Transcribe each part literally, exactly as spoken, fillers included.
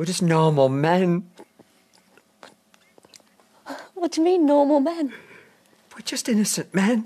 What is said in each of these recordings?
We're just normal men. What do you mean, normal men? We're just innocent men.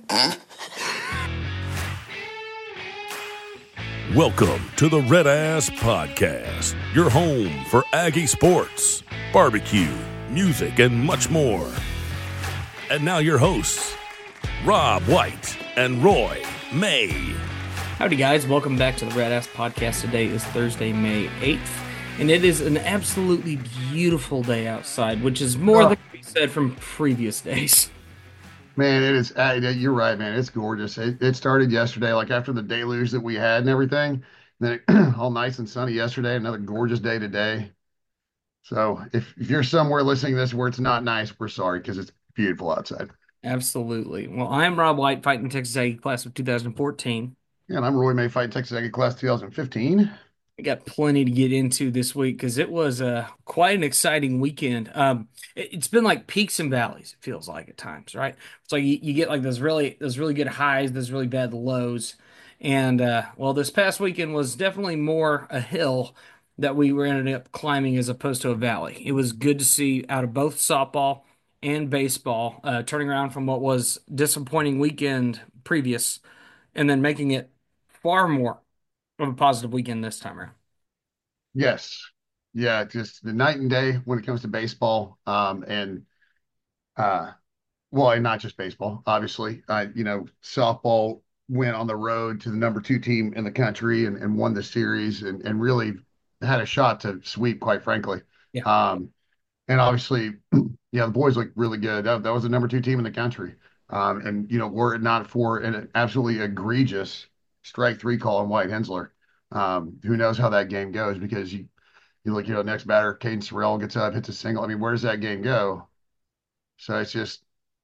Welcome to the Red Ass Podcast, your home for Aggie sports, barbecue, music, and much more. And now your hosts, Rob White and Roy May. Howdy, guys. Welcome back to the Red Ass Podcast. Today is Thursday, May eighth, and it is an absolutely beautiful day outside, which is more Oh. than can be said from previous days. Man, it is. Uh, you're right, man. It's gorgeous. It, it started yesterday, like after the deluge that we had and everything. Then it, all nice and sunny yesterday. Another gorgeous day today. So if, if you're somewhere listening to this where it's not nice, we're sorry because it's beautiful outside. Absolutely. Well, I am Rob White, fighting Texas Aggie class of two thousand fourteen. Yeah, and I'm Roy May, fighting Texas Aggie class twenty fifteen. We got plenty to get into this week because it was uh, quite an exciting weekend. Um, it, it's been like peaks and valleys. It feels like at times, right? It's like you, you get like those really those really good highs, those really bad lows, and uh, well, this past weekend was definitely more a hill that we were ended up climbing as opposed to a valley. It was good to see out of both softball and baseball uh, turning around from what was disappointing weekend previous, and then making it far more of a positive weekend this time around. Yes. Yeah, just the night and day when it comes to baseball. Um, and uh, well, and not just baseball, obviously. Uh, you know, softball went on the road to the number two team in the country and, and won the series and, and really had a shot to sweep, quite frankly. Yeah. Um, and obviously, yeah, the boys looked really good. That, that was the number two team in the country. Um, and, you know, were it not for an absolutely egregious strike three call on White Hensler, um, who knows how that game goes because you, you look, you know, next batter, Caden Sorrell gets up, hits a single. I mean, where does that game go? So it's just,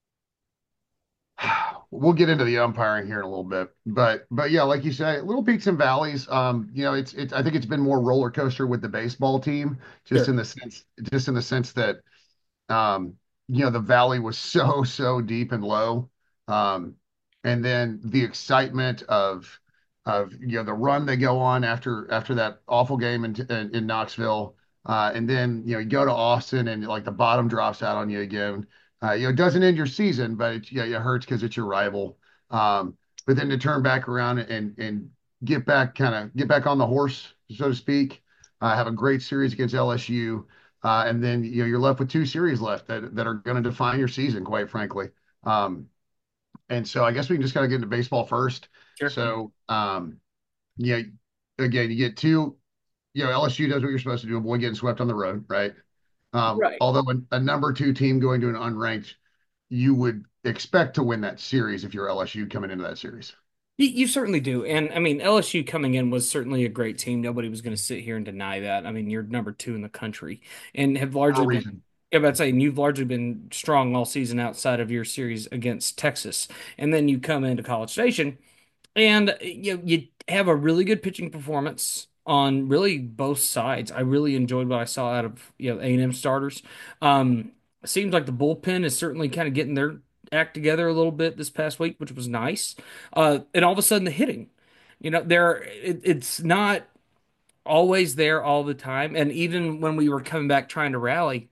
we'll get into the umpiring here in a little bit, but but yeah, like you say, little peaks and valleys. Um, you know, it's it's I think it's been more roller coaster with the baseball team, just Sure. in the sense just in the sense that um, you know, the valley was so so deep and low, um, and then the excitement of of you know the run they go on after after that awful game in in, in Knoxville, uh, and then you know you go to Austin and like the bottom drops out on you again. Uh, you know, it doesn't end your season, but it, yeah, it hurts because it's your rival. Um, but then to turn back around and and get back kind of get back on the horse, so to speak, uh, have a great series against L S U. Uh, and then you know you're left with two series left that that are going to define your season, quite frankly. Um, and so I guess we can just kind of get into baseball first. Sure. So um, yeah, again, you get two. You know, L S U does what you're supposed to do. Avoid getting swept on the road, right? Um, Right. although a, a number two team going to an unranked, you would expect to win that series if you're L S U coming into that series. You, you certainly do. And I mean, L S U coming in was certainly a great team. Nobody was going to sit here and deny that. I mean, you're number two in the country and have For a largely been, reason. yeah, but I'd say you've largely been strong all season outside of your series against Texas. And then you come into College Station and you you have a really good pitching performance on really both sides. I really enjoyed what I saw out of you know A and M starters. Um, seems like the bullpen is certainly kind of getting their act together a little bit this past week, which was nice. Uh, and all of a sudden the hitting, you know, there it, it's not always there all the time. And even when we were coming back trying to rally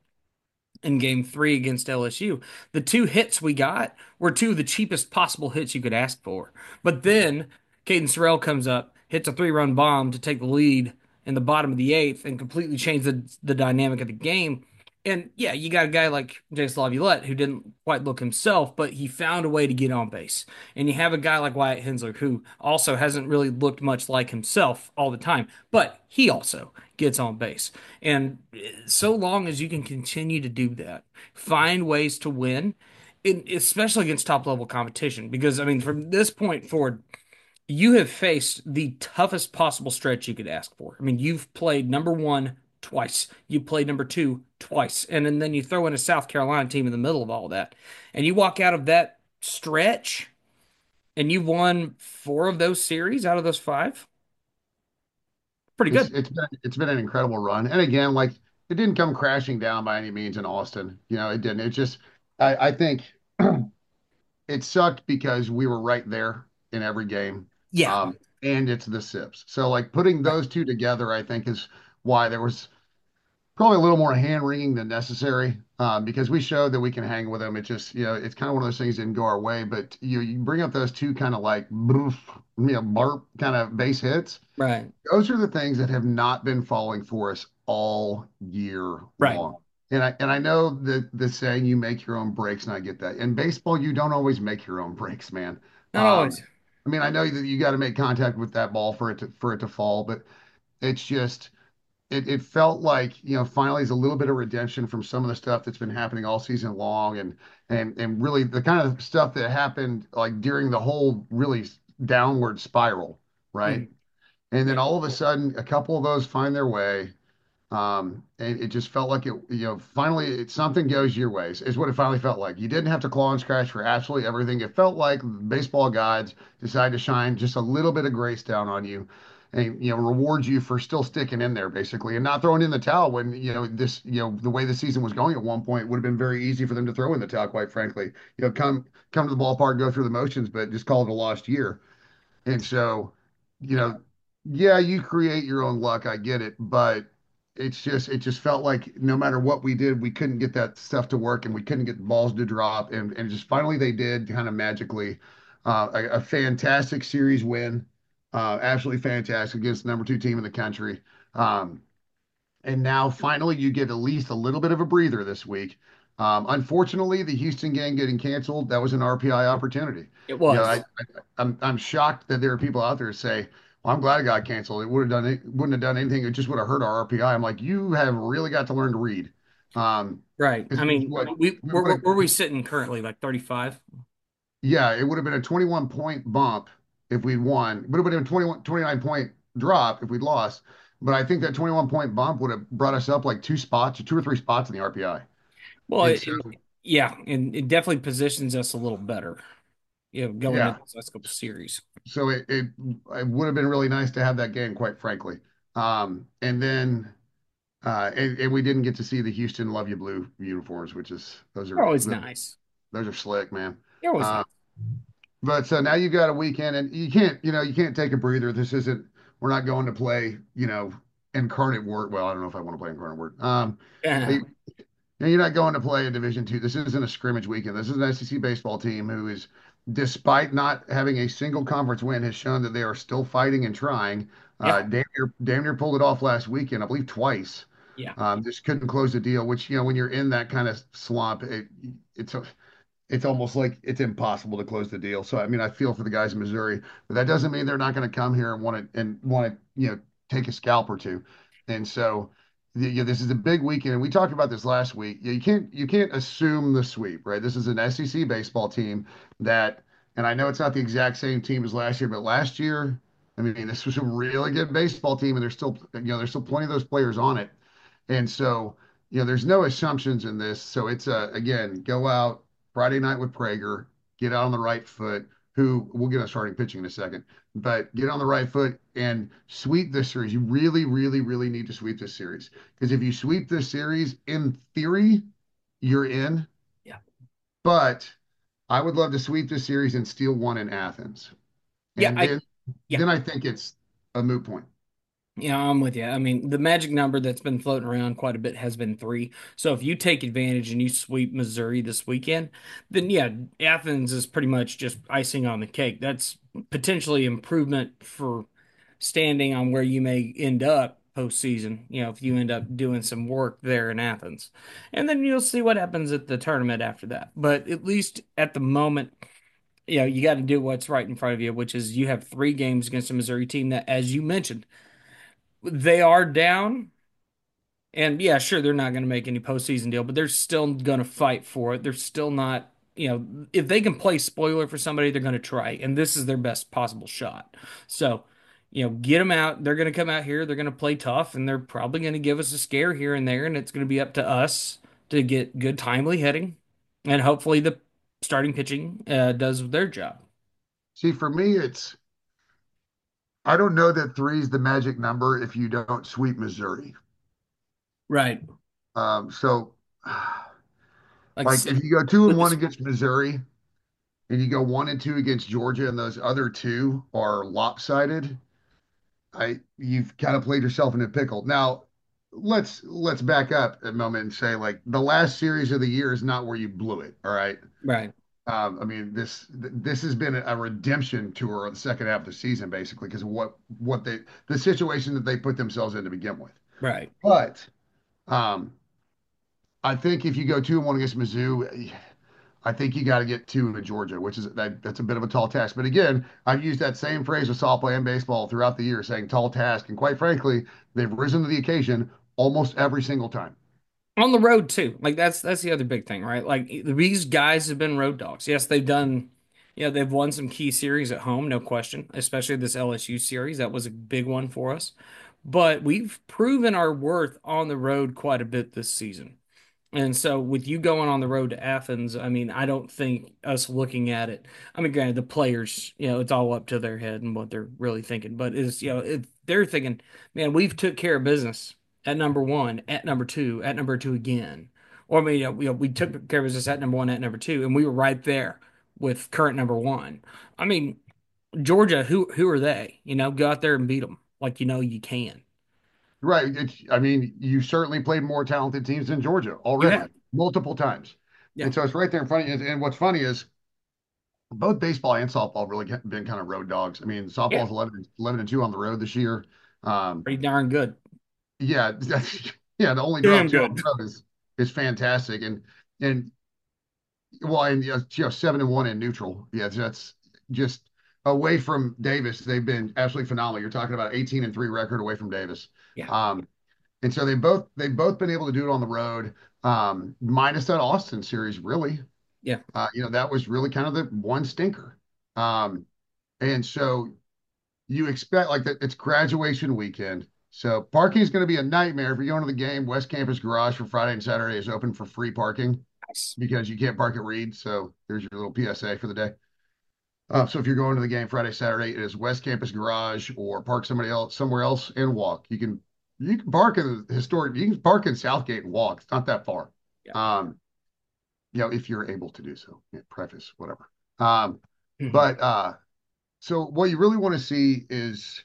in game three against L S U. The two hits we got were two of the cheapest possible hits you could ask for. But then Caden Sorrell comes up, hits a three run bomb to take the lead in the bottom of the eighth and completely change the, the dynamic of the game. And yeah, you got a guy like Jace Laviolette who didn't quite look himself, but he found a way to get on base. And you have a guy like Wyatt Hensler who also hasn't really looked much like himself all the time, but he also gets on base. And so long as you can continue to do that, find ways to win, in, especially against top level competition. Because, I mean, from this point forward, you have faced the toughest possible stretch you could ask for. I mean, you've played number one twice, you played number two twice, and, and then you throw in a South Carolina team in the middle of all that. And you walk out of that stretch and you won four of those series out of those five. Pretty It's good. it's been it's been an incredible run. And again, like it didn't come crashing down by any means in Austin. You know, it didn't. It just I, I think it sucked because we were right there in every game. Yeah. Um, and it's the Sips. So like putting Right. those two together, I think is why there was probably a little more hand wringing than necessary, um, because we showed that we can hang with them. It just, you know, it's kind of one of those things that didn't go our way. But you you bring up those two kind of like boof, you know, barp kind of base hits. Right. Those are the things that have not been falling for us all year Right. long. And I and I know that the saying you make your own breaks, and I get that. In baseball, you don't always make your own breaks, man. Not Um, always. I mean, I know that you got to make contact with that ball for it to for it to fall, but it's just it, it felt like, you know, finally is a little bit of redemption from some of the stuff that's been happening all season long, and and and really the kind of stuff that happened like during the whole really downward spiral, right? Mhm. And then Yeah. all of a sudden, a couple of those find their way. Um, and it just felt like it, you know, finally it, something goes your ways is what it finally felt like. You didn't have to claw and scratch for absolutely everything. It felt like baseball gods decided to shine just a little bit of grace down on you and, you know, reward you for still sticking in there basically and not throwing in the towel when, you know, this, you know, the way the season was going at one point would have been very easy for them to throw in the towel, quite frankly. You know, come come to the ballpark, go through the motions, but just call it a lost year. And so, you know, yeah, you create your own luck. I get it, but it's just it just felt like no matter what we did, we couldn't get that stuff to work, and we couldn't get the balls to drop, and and just finally they did kind of magically. Uh, a, a fantastic series win, uh, absolutely fantastic against the number two team in the country. Um, and now finally you get at least a little bit of a breather this week. Um, unfortunately, the Houston game getting canceled, that was an R P I opportunity. It You know, I, was. I, I'm I'm shocked that there are people out there who say, "Well, I'm glad it got canceled. It would have done it, wouldn't have done anything. It just would have hurt our R P I." I'm like, you have really got to learn to read. Um, Right. because I mean, what we we where, where played, where are we sitting currently? Like thirty-five? yeah, it would have been a twenty-one point bump if we'd won. It would have been a twenty-one, twenty-nine point drop if we'd lost. But I think that twenty-one point bump would have brought us up like two spots, two or three spots in the R P I. Well, And it, so, it- yeah, and it definitely positions us a little better, you know, going yeah, into this last couple series. so it, it it would have been really nice to have that game, quite frankly. Um, and then uh, and, and we didn't get to see the Houston Love You Blue uniforms, which is those They're are always nice. those are slick, man. They're always Uh, nice. but so now you've got a weekend, and you can't, you know, you can't take a breather. This isn't. We're not going to play, you know, Incarnate Word. Well, I don't know if I want to play Incarnate Word. Um, Yeah. and you're not going to play a Division two. This isn't a scrimmage weekend. This is an S E C baseball team who is, despite not having a single conference win, has shown that they are still fighting and trying. Uh, Yeah. damn near, damn near pulled it off last weekend, I believe twice. Yeah. Um, just couldn't close the deal. Which, you know, when you're in that kind of slump, it, it's a, it's almost like it's impossible to close the deal. So I mean, I feel for the guys in Missouri, but that doesn't mean they're not going to come here and want to and want to you know take a scalp or two. And so, the, you know, this is a big weekend, and we talked about this last week. You, you can't you can't assume the sweep, right? This is an S E C baseball team that, and I know it's not the exact same team as last year, but last year, I mean, this was a really good baseball team, and there's still you know there's still plenty of those players on it. And so, you know, there's no assumptions in this. So it's a, again, go out Friday night with Prager, get out on the right foot, who we'll get on starting pitching in a second, but get on the right foot and sweep this series. You really, really, really need to sweep this series. Because if you sweep this series, in theory, you're in. Yeah. But I would love to sweep this series and steal one in Athens. Yeah. And I, then yeah. then I think it's a moot point. Yeah, I'm with you. I mean, the magic number that's been floating around quite a bit has been three. So if you take advantage and you sweep Missouri this weekend, then yeah, Athens is pretty much just icing on the cake. That's potentially improvement for standing on where you may end up postseason, you know, if you end up doing some work there in Athens. And then you'll see what happens at the tournament after that. But at least at the moment, you know, you got to do what's right in front of you, which is you have three games against a Missouri team that, as you mentioned, they are down. And yeah, sure, they're not going to make any postseason deal, but they're still going to fight for it. They're still not, you know, if they can play spoiler for somebody, they're going to try. And this is their best possible shot. So, you know, get them out. They're going to come out here. They're going to play tough, and they're probably going to give us a scare here and there. And it's going to be up to us to get good, timely hitting. And hopefully the starting pitching uh, does their job. See, for me, it's I don't know that three is the magic number if you don't sweep Missouri. Right. Um, so, Like, like, if you go two and one against Missouri and you go one and two against Georgia, and those other two are lopsided, I you've kind of played yourself in a pickle. Now, let's let's back up a moment and say like the last series of the year is not where you blew it. All right. Right. Um, I mean, this this has been a redemption tour of the second half of the season, basically, because of what what they the situation that they put themselves in to begin with. Right. But um, I think if you go two and one against Mizzou, I think you got to get two to Georgia, which is that that's a bit of a tall task. But again, I've used that same phrase with softball and baseball throughout the year, saying tall task, and quite frankly, they've risen to the occasion almost every single time. On the road too. Like that's that's the other big thing, right? Like these guys have been road dogs. Yes, they've done, you know, they've won some key series at home, no question. Especially this L S U series, that was a big one for us. But we've proven our worth on the road quite a bit this season. And so with you going on the road to Athens, I mean, I don't think us looking at it. I mean, granted, the players, you know, it's all up to their head and what they're really thinking. But is, you know, if they're thinking, man, we've took care of business at number one, at number two, at number two again. Or I mean, you know, we, you know, we took care of business at number one, at number two, and we were right there with current number one. I mean, Georgia, who who are they? You know, go out there and beat them like you know you can. Right. It's, I mean, you certainly played more talented teams than Georgia You already, have, multiple times. yeah, And so it's right there in front of you. And what's funny is both baseball and softball really been kind of road dogs. I mean, yeah, softball's eleven, eleven and two on the road this year. Um, pretty darn good, yeah, that's, yeah, the only draw damn two on good. the road is is fantastic. And and well, and you know, seven and one in neutral. Yeah, that's just away from Davis. They've been absolutely phenomenal. You're talking about eighteen and three record away from Davis. Yeah, Um, and so they both they've both been able to do it on the road, um, minus that Austin series, really. yeah. Uh, you know, that was really kind of the one stinker. Um, and so you expect like that it's graduation weekend. So parking is going to be a nightmare. If you're going to the game, West Campus Garage for Friday and Saturday is open for free parking Nice. because you can't park at Reed. So there's your little P S A for the day. Uh, so if you're going to the game Friday, Saturday, it is West Campus Garage or park somebody else somewhere else and walk. You can you can park in the historic, you can park in Southgate and walk. It's not that far. Yeah. Um, you know, if you're able to do so. Yeah, preface, whatever. Um, Mhm. but uh, so what you really want to see is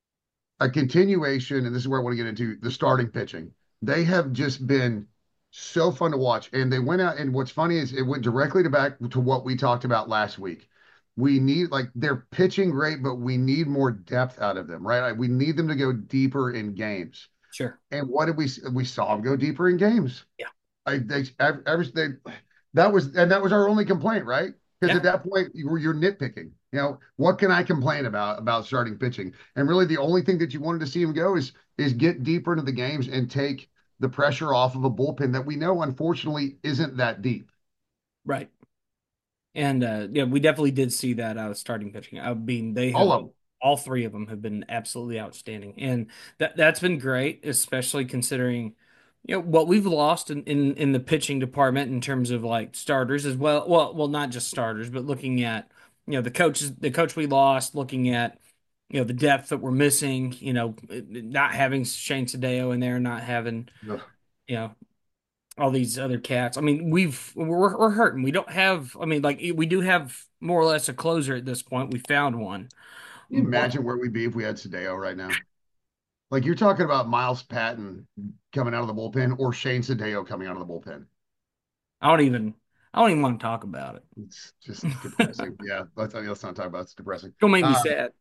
a continuation, and this is where I want to get into the starting pitching. They have just been so fun to watch. And they went out, and what's funny is it went directly to back to what we talked about last week. We need like they're pitching great, but we need more depth out of them, right? Like, we need them to go deeper in games. Sure. And what did we we saw them go deeper in games? Yeah. I they every they that was and that was our only complaint, right? Because Yeah. at that point you were you're nitpicking. You know, what can I complain about about starting pitching? And really the only thing that you wanted to see him go is is get deeper into the games and take the pressure off of a bullpen that we know unfortunately isn't that deep. Right. And uh, yeah, we definitely did see that out of starting pitching. I mean, they All have of them. all three of them have been absolutely outstanding, and that that's been great, especially considering you know what we've lost in, in in the pitching department in terms of like starters as well. Well, well, not just starters, but looking at you know the coaches, the coach we lost, looking at you know the depth that we're missing. You know, not having Shane Sadeo in there, not having Ugh. you know all these other cats. I mean, we've we're we're hurting. We don't have. I mean, like we do have more or less a closer at this point. We found one, Can you but imagine where we'd be if we had Sadeo right now? Like you're talking about Miles Patton coming out of the bullpen or Shane Sadeo coming out of the bullpen. I don't even. I don't even want to talk about it. It's just depressing. Yeah, let's, let's not talk about it. It's depressing. Don't make me Uh, sad.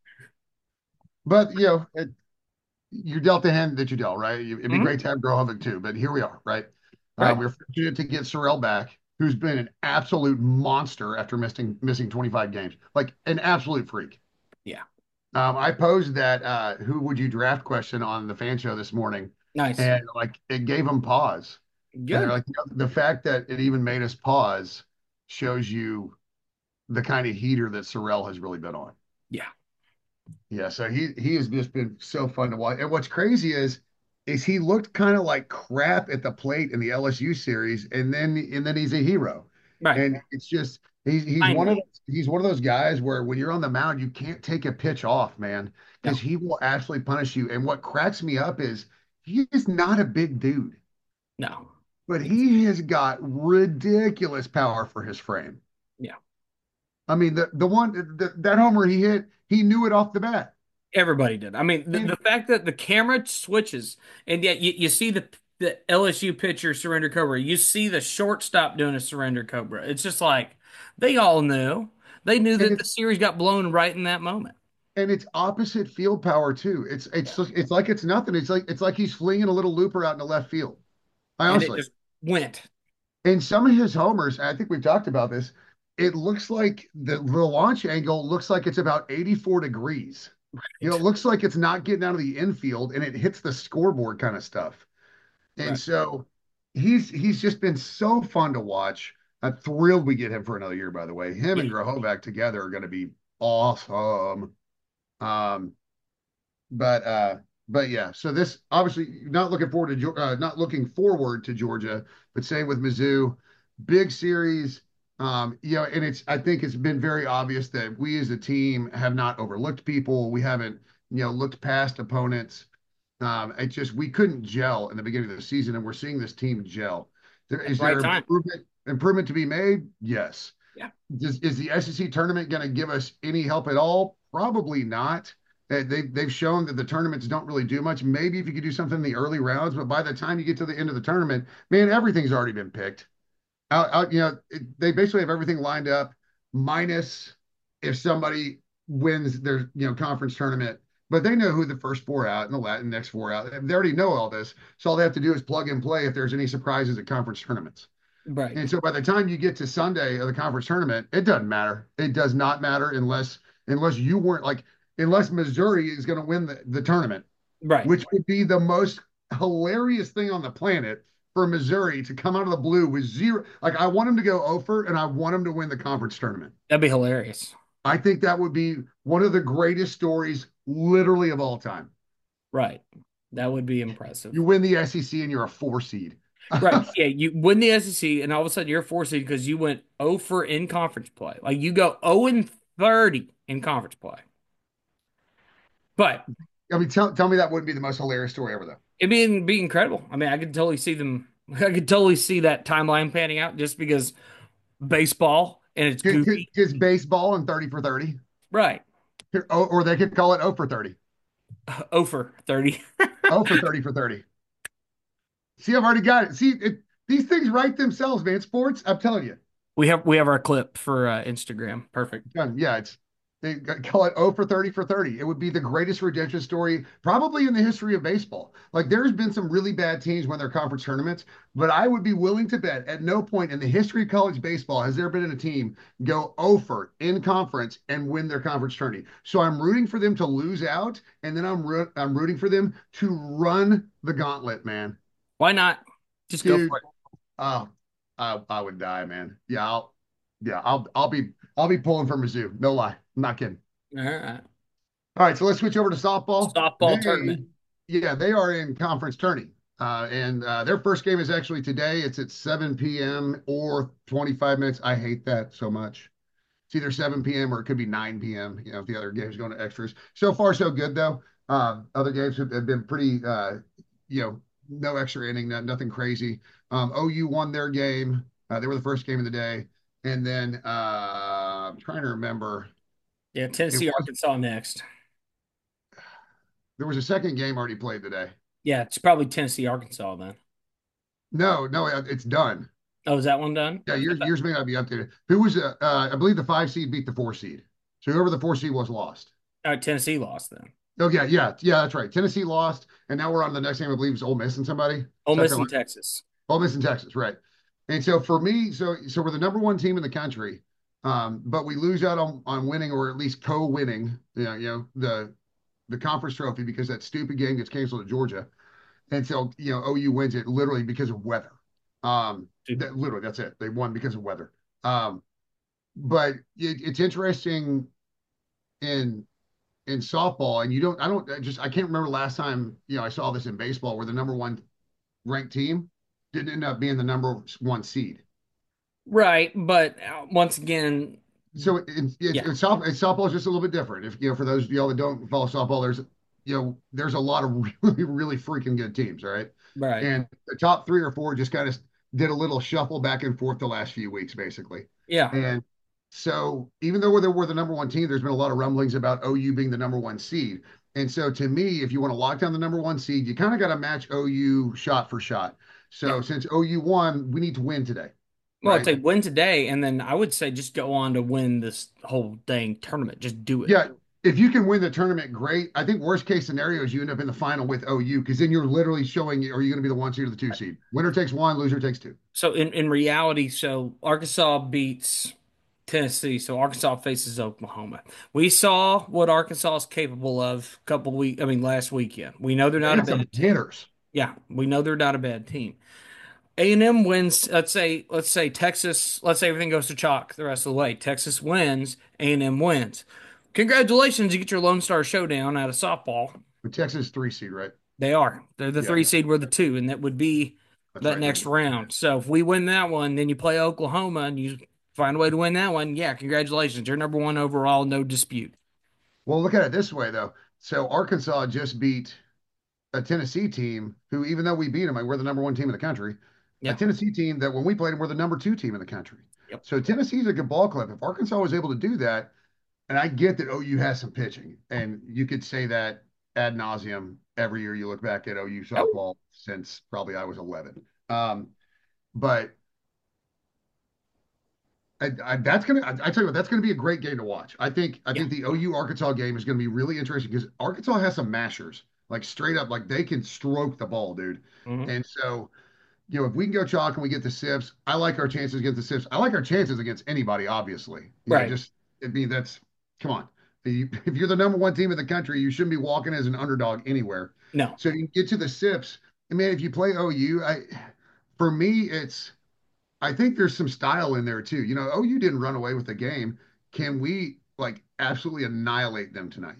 but you know, it, you dealt the hand that you dealt, right? It'd be Mhm. great to have Grohovic too, but here we are, right? Uh, Right. we're fortunate to get Sorrell back, who's been an absolute monster after missing missing twenty-five games, like an absolute freak. Yeah. Um, I posed that uh, "Who would you draft?" question on the fan show this morning, Nice. and like it gave them pause, and they're Good. like, you know, the fact that it even made us pause shows you the kind of heater that Sorrell has really been on. Yeah. Yeah, so he he has just been so fun to watch. And what's crazy is is he looked kind of like crap at the plate in the L S U series, and then and then he's a hero. Right. And it's just he's he's one of Finally. those, he's one of those guys where when you're on the mound, you can't take a pitch off, man, because No. he will absolutely punish you. And what cracks me up is he is not a big dude, No. but he has got ridiculous power for his frame. Yeah. I mean, the the one the, that homer he hit, he knew it off the bat. Everybody did. I mean, the, And, the fact that the camera switches and yet you, you see the the L S U pitcher surrender cobra, you see the shortstop doing a surrender cobra. It's just like they all knew. They knew and that the it's series got blown right in that moment. and it's opposite field power too. It's Yeah. it's it's like it's nothing. It's like it's like he's flinging a little looper out in the left field. I And it honestly. just went. And some of his homers, I think we've talked about this, it looks like the, the launch angle looks like it's about eighty-four degrees. You know, it looks like it's not getting out of the infield and it hits the scoreboard kind of stuff. And Right. so he's he's just been so fun to watch. I'm thrilled we get him for another year, by the way. Him and Yeah. Grahovac together are going to be awesome. Um, but uh, but yeah, so this obviously not looking forward to uh, not looking forward to Georgia, but same with Mizzou, big series. Um, you know, and it's I think it's been very obvious that we as a team have not overlooked people. We haven't you know looked past opponents. Um, it's just we couldn't gel in the beginning of the season, and we're seeing this team gel. There is Right there time. improvement improvement to be made? Yes. Yeah. Does, is the S E C tournament going to give us any help at all? Probably not. They, they, they've shown that the tournaments don't really do much. Maybe if you could do something in the early rounds, but by the time you get to the end of the tournament, man, everything's already been picked. Out, out you know, it, they basically have everything lined up, minus if somebody wins their you know conference tournament. But they know who the first four out and the Latin next four out. They already know all this, so all they have to do is plug and play if there's any surprises at conference tournaments. Right. And so by the time you get to Sunday of the conference tournament, it doesn't matter. It does not matter unless unless you weren't like unless Missouri is going to win the, the tournament, Right. which would be the most hilarious thing on the planet for Missouri to come out of the blue with zero. Like I want them to go over and I want them to win the conference tournament. That'd be hilarious. I think that would be one of the greatest stories literally of all time. Right. That would be impressive. You win the S E C and you're a four seed. Right. Yeah, you win the S E C, and all of a sudden you're four seed because you went zero for in conference play. Like you go zero and thirty in conference play. But I mean, tell, tell me that wouldn't be the most hilarious story ever, though. it'd be, be incredible. I mean, I could totally see them. I could totally see that timeline panning out just because baseball and it's goofy. Just baseball and thirty for thirty. Right. Or, or they could call it zero for thirty. zero for thirty. zero for thirty for thirty. See, I've already got it. See, it, these things write themselves, man. Sports, I'm telling you. We have we have our clip for uh, Instagram. Perfect. Done. Yeah, it's they call it zero for thirty for thirty. It would be the greatest redemption story probably in the history of baseball. Like there's been some really bad teams win their conference tournaments, but I would be willing to bet at no point in the history of college baseball has there been a team go zero for in conference and win their conference tourney. So I'm rooting for them to lose out, and then I'm ro- I'm rooting for them to run the gauntlet, man. Why not? Just Dude, go for it. Oh, I, I would die, man. Yeah, I'll yeah, I'll I'll be I'll be pulling for Mizzou. No lie. I'm not kidding. All right. All right, so let's switch over to softball. Softball They- tournament. Yeah, they are in conference tourney. Uh, and uh, their first game is actually today. It's at seven p.m. or twenty-five minutes. I hate that so much. It's either seven p.m. or it could be nine p.m. You know, if the other game's going to extras. So far, so good though. Uh, other games have, have been pretty, uh, you know, no extra inning, not, nothing crazy. Um, O U won their game. Uh, they were the first game of the day. And then uh, I'm trying to remember. Yeah, Tennessee, was- Arkansas next. There was a second game already played today. Yeah, it's probably Tennessee, Arkansas then. No, no, it- it's done. Oh, is that one done? Yeah, yours, yours may not be updated. Who was, uh, uh, I believe the five seed beat the four seed. So whoever the four seed was lost. All right, Tennessee lost then. Oh, yeah, yeah, yeah, that's right. Tennessee lost. And now we're on the next game, I believe it's Ole Miss and somebody. Ole Miss Something in like- Texas. Ole Miss in Texas, right. And so for me, so so we're the number one team in the country, um, but we lose out on, on winning or at least co-winning, you know, you know, the the conference trophy because that stupid game gets canceled at Georgia. And so, you know, O U wins it literally because of weather. Um, that, literally, that's it. They won because of weather. Um, but it, it's interesting in in softball, and you don't, I don't I just, I can't remember last time, you know, I saw this in baseball where the number one ranked team didn't end up being the number one seed. Right, but uh, once again, So it, it, it, Yeah. it's, soft, it's softball is just a little bit different. If you know, for those of y'all that don't follow softball, there's you know, there's a lot of really, really freaking good teams, all right? right. And the top three or four just kind of did a little shuffle back and forth the last few weeks, basically. Yeah. And so even though they were the number one team, there's been a lot of rumblings about O U being the number one seed. And so to me, if you want to lock down the number one seed, you kind of got to match O U shot for shot. Yeah. So since O U won, we need to win today, Well, I'd right? say win today, and then I would say just go on to win this whole dang tournament. Just do it. Yeah, if you can win the tournament, great. I think worst case scenario is you end up in the final with O U because then you're literally showing, are you going to be the one seed or the two seed? Winner takes one, loser takes two. So in, in reality, so Arkansas beats Tennessee, so Arkansas faces Oklahoma. We saw what Arkansas is capable of a couple week, I mean last weekend. We know they're They not a had some bad team. hitters. Yeah, we know they're not a bad team. A and M wins, let's say let's say Texas, let's say everything goes to chalk the rest of the way. Texas wins, A and M wins. Congratulations, you get your Lone Star Showdown out of softball. But Texas three seed, right? They are. They're the Yeah, three seed, we're the two, and that would be that's that right. next They- round. So if we win that one, then you play Oklahoma and you find a way to win that one. Yeah, congratulations. You're number one overall, no dispute. Well, look at it this way, though. So Arkansas just beat a Tennessee team who, even though we beat them, like we're the number one team in the country, a Yeah. Tennessee team that when we played them, we're the number two team in the country. Yep. So Tennessee's a good ball club. If Arkansas was able to do that, and I get that O U has some pitching, and you could say that ad nauseum every year you look back at O U Oh, softball since probably I was eleven. Um, but I, I, that's gonna. I, I tell you what, that's gonna be a great game to watch. I think. I yeah. think the O U Arkansas game is gonna be really interesting because Arkansas has some mashers, like straight up, like they can stroke the ball, dude. Mhm. And so, you know, if we can go chalk and we get the Sips, I like our chances against the Sips. I like our chances against anybody, obviously. You know, Right. just I mean, that's come on. If you're the number one team in the country, you shouldn't be walking as an underdog anywhere. No. So you get to the Sips, and man, if you play O U, I for me, it's I think there's some style in there too. You know, O U didn't run away with the game. Can we like absolutely annihilate them tonight?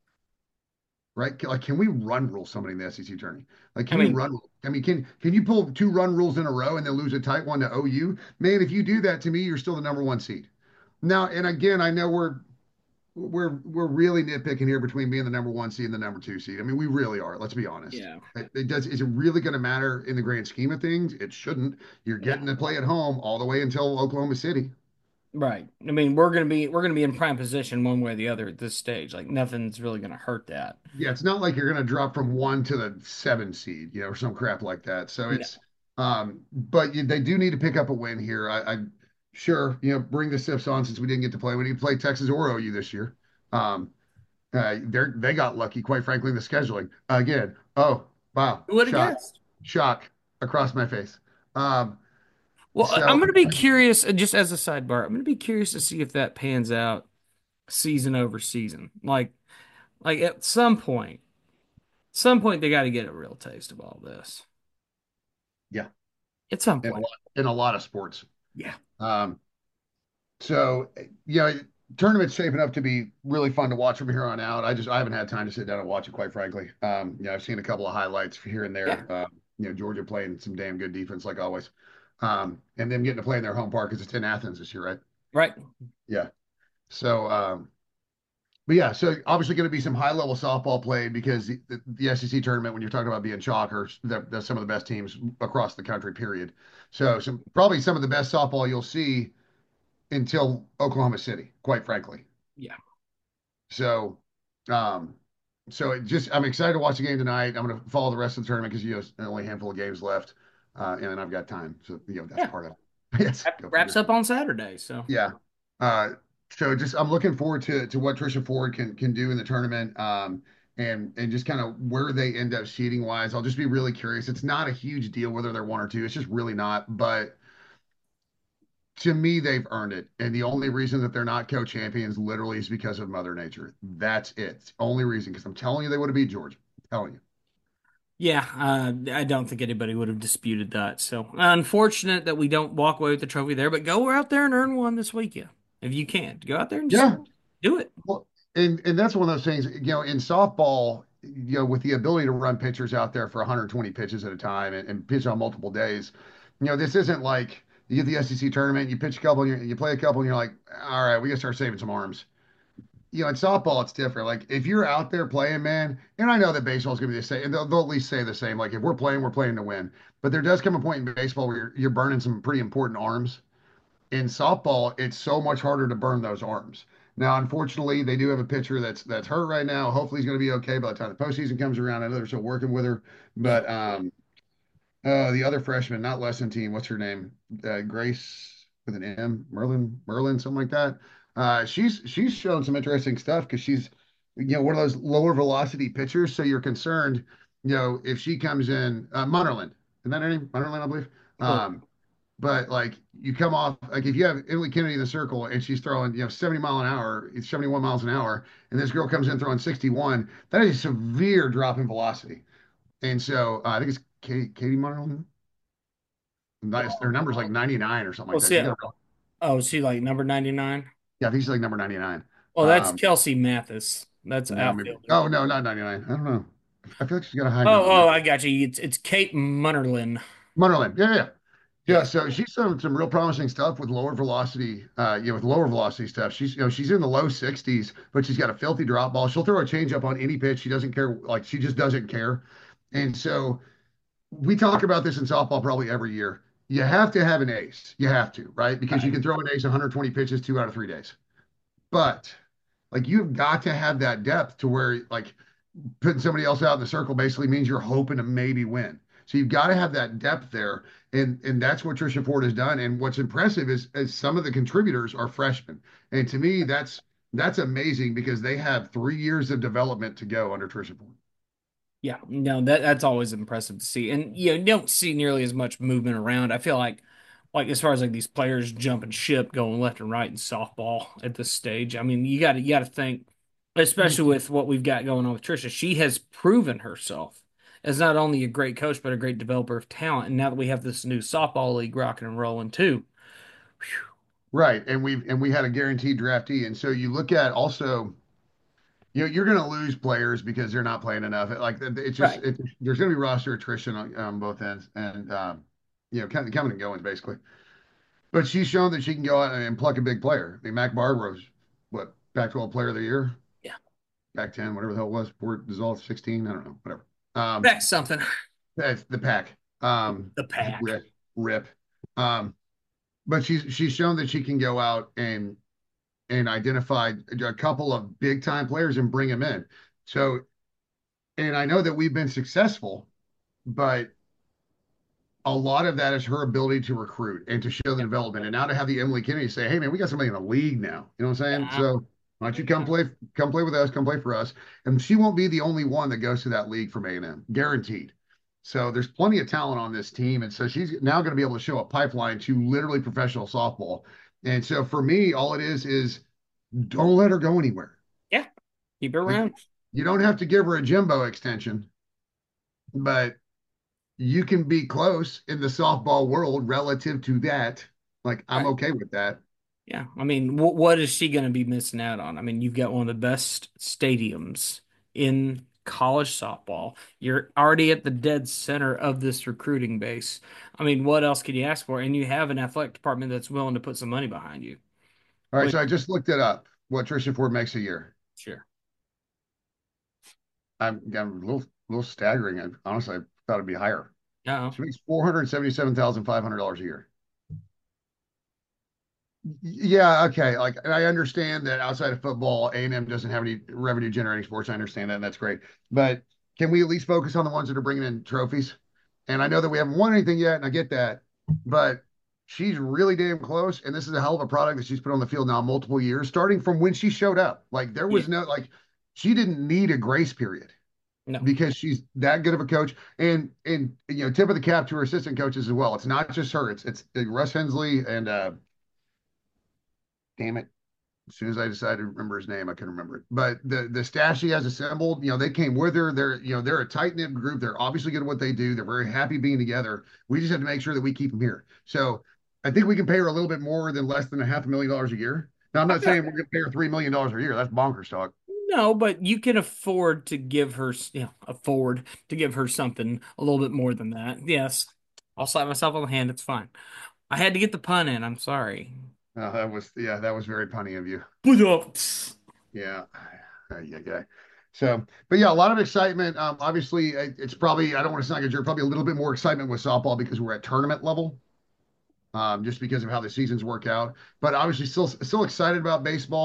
Right? Like, can we run rule somebody in the S E C tourney? Like, I can we mean, run? I mean, can can you pull two run rules in a row and then lose a tight one to O U? Man, if you do that to me, you're still the number one seed. Now, and again, I know we're we're we're really nitpicking here between being the number one seed and the number two seed. I mean, we really are. Let's be honest. yeah. It, it does. Is it really going to matter in the grand scheme of things? It shouldn't. You're Yeah. getting to play at home all the way until Oklahoma City. Right. I mean, we're gonna be we're gonna be in prime position one way or the other at this stage. Like nothing's really gonna hurt that. Yeah, it's not like you're going to drop from one to the seven seed, you know, or some crap like that. So No. it's, um, but you, they do need to pick up a win here. I, I sure, you know, bring the Sips on since we didn't get to play. We didn't play Texas or O U this year. Um, uh, they're they got lucky, quite frankly, in the scheduling again. Oh, wow, Who would have shock, guessed? shock across my face. Um, Well, I- so I'm gonna be curious, uh, just as a sidebar, I'm gonna be curious to see if that pans out season over season. Like, like at some point, some point they got to get a real taste of all this. yeah, At some in a point. lot in a lot of sports. Yeah. Um, So, you know, tournament's shaping up to be really fun to watch from here on out. I just I haven't had time to sit down and watch it, quite frankly. Um, you know, I've seen a couple of highlights here and Yeah. there. Uh, you know, Georgia playing some damn good defense like always, um, and them getting to play in their home park because it's in Athens this year, right? Right. Yeah. So, um, but yeah, so obviously going to be some high level softball played because the, the, the S E C tournament, when you're talking about being chalkers, that, that's some of the best teams across the country, period. So, some probably some of the best softball you'll see until Oklahoma City, quite frankly. Yeah. So, um, so it just I'm excited to watch the game tonight. I'm going to follow the rest of the tournament because you know only a handful of games left, uh, and then I've got time. So you know that's Yeah. part of it. Yes, Wrap- go Wraps figure. up on Saturday. So Yeah. Uh, so just I'm looking forward to to what Trisha Ford can can do in the tournament. Um, and and just kind of where they end up seating wise. I'll just be really curious. It's not a huge deal whether they're one or two. It's just really not. But to me, they've earned it. And the only reason that they're not co-champions literally is because of Mother Nature. That's it. It's the only reason. Because I'm telling you, they would have beat Georgia. I'm telling you. yeah, uh, I don't think anybody would have disputed that. So unfortunate that we don't walk away with the trophy there, but go out there and earn one this weekend if you can. Go out there and just Yeah. do it. Well, and and that's one of those things, you know, in softball, you know, with the ability to run pitchers out there for one hundred twenty pitches at a time and, and pitch on multiple days, you know, this isn't like you get the S E C tournament, you pitch a couple, and you you play a couple, and you're like, all right, we gotta start saving some arms. You know, in softball, it's different. Like if you're out there playing, man, and I know that baseball's gonna be the same, and they'll, they'll at least say the same. Like if we're playing, we're playing to win. But there does come a point in baseball where you're, you're burning some pretty important arms. In softball, it's so much harder to burn those arms. Now, unfortunately, they do have a pitcher that's that's hurt right now. Hopefully, he's going to be okay by the time the postseason comes around. I know they're still working with her, Yeah. but um, uh, the other freshman, not Lesson team, what's her name? Uh, Grace with an M, Merlin, Merlin, something like that. Uh, she's she's shown some interesting stuff because she's, you know, one of those lower velocity pitchers. So you're concerned, you know, if she comes in, uh, Munnerlin, isn't that her name? Munnerlin, I believe. Oh, Um, but like you come off like if you have Emily Kennedy in the circle and she's throwing, you know, seventy mile an hour, it's seventy-one miles an hour, and this girl comes in throwing sixty-one, that is a severe drop in velocity. And so uh, I think it's Katie, Katie Munnerlin. Nice. Their number's like ninety-nine or something well, like that. see, She got a real, oh, is she like number ninety-nine? yeah, I think she's like number ninety-nine. Oh, that's Um, Kelsey Mathis. That's no, maybe. outfielder. Oh no, not ninety-nine. I don't know. I feel like she's got a high Oh, number. oh, I got you. It's it's Kate Munnerlin. Munnerlin. Yeah, yeah. Yeah, Yeah. so she's done some real promising stuff with lower velocity, uh, you know, with lower velocity stuff. She's, you know, she's in the low sixties, but she's got a filthy drop ball. She'll throw a changeup on any pitch. She doesn't care, like she just doesn't care. And so we talk about this in softball probably every year. You have to have an ace. You have to, right? Because you Right. can throw an ace one hundred twenty pitches two out of three days. But like you've got to have that depth to where like putting somebody else out in the circle basically means you're hoping to maybe win. So you've got to have that depth there, and and that's what Trisha Ford has done. And what's impressive is, is some of the contributors are freshmen, and to me that's that's amazing because they have three years of development to go under Trisha Ford. Yeah, no, that that's always impressive to see. And you know, you don't see nearly as much movement around. I feel like like as far as like these players jumping ship going left and right in softball at this stage. I mean, you gotta you gotta think, especially with what we've got going on with Trisha, she has proven herself as not only a great coach, but a great developer of talent. And now that we have this new softball league rocking and rolling too. Right, and we've and we had a guaranteed draftee, and so you look at also you know, you're going to lose players because they're not playing enough. It, like it's just Right. it, there's going to be roster attrition on, on both ends, and um, you know, kind of coming and going basically. But she's shown that she can go out and pluck a big player. I mean, Mac Barber's what Pac twelve Player of the Year, Yeah. Pac ten, whatever the hell it was, Port dissolved sixteen. I don't know, whatever. Um, That's something. that's the Pac. Um, The pack. rip, rip. Um, but she's she's shown that she can go out and and identify a couple of big time players and bring them in. So and I know that we've been successful, but a lot of that is her ability to recruit and to show the Yeah. development. And now to have the Emily Kennedy say, "Hey, man, we got somebody in the league now." You know what I'm saying? Yeah. So why don't you come play, come play with us, come play for us? And she won't be the only one that goes to that league from A and M, guaranteed. So there's plenty of talent on this team, and so she's now going to be able to show a pipeline to literally professional softball. And so for me, all it is is don't let her go anywhere. Yeah. Keep her Like around. you don't have to give her a Jimbo extension, but you can be close in the softball world relative to that. Like, I'm Right. okay with that. Yeah, I mean, wh what is she going to be missing out on? I mean, you've got one of the best stadiums in college softball. You're already at the dead center of this recruiting base. I mean, what else could you ask for? And you have an athletic department that's willing to put some money behind you. All right, Which, so I just looked it up, what Trisha Ford makes a year. sure. I'm, I'm a little, little staggering. I, honestly, I thought it'd be higher. No. She makes four hundred seventy-seven thousand five hundred dollars a year. Yeah, okay. Like, and I understand that outside of football, A and M doesn't have any revenue generating sports. I understand that, and that's great. But can we at least focus on the ones that are bringing in trophies? And I know that we haven't won anything yet, and I get that, but she's really damn close. And this is a hell of a product that she's put on the field now multiple years, starting from when she showed up. Like, there Yeah. was no, like, she didn't need a grace period No. because she's that good of a coach. And, and, you know, tip of the cap to her assistant coaches as well. It's not just her, it's, it's Russ Hensley and, uh, damn it. As soon as I decided to remember his name, I couldn't remember it. But the the staff she has assembled, you know, they came with her. They're, you know, they're a tight knit group. They're obviously good at what they do. They're very happy being together. We just have to make sure that we keep them here. So I think we can pay her a little bit more than less than a half a million dollars a year. Now I'm not saying we're going to pay her three million dollars a year. That's bonkers talk. No, but you can afford to give her, you know, afford to give her something a little bit more than that. Yes. I'll slap myself on the hand. It's fine. I had to get the pun in. I'm sorry. Uh, that was yeah, that was very punny of you. Yeah, uh, yeah, yeah. So, but yeah, a lot of excitement. Um, obviously, it- it's probably I don't want to sound like a jerk. Probably a little bit more excitement with softball because we're at tournament level. Um, just because of how the seasons work out. But obviously, still still excited about baseball.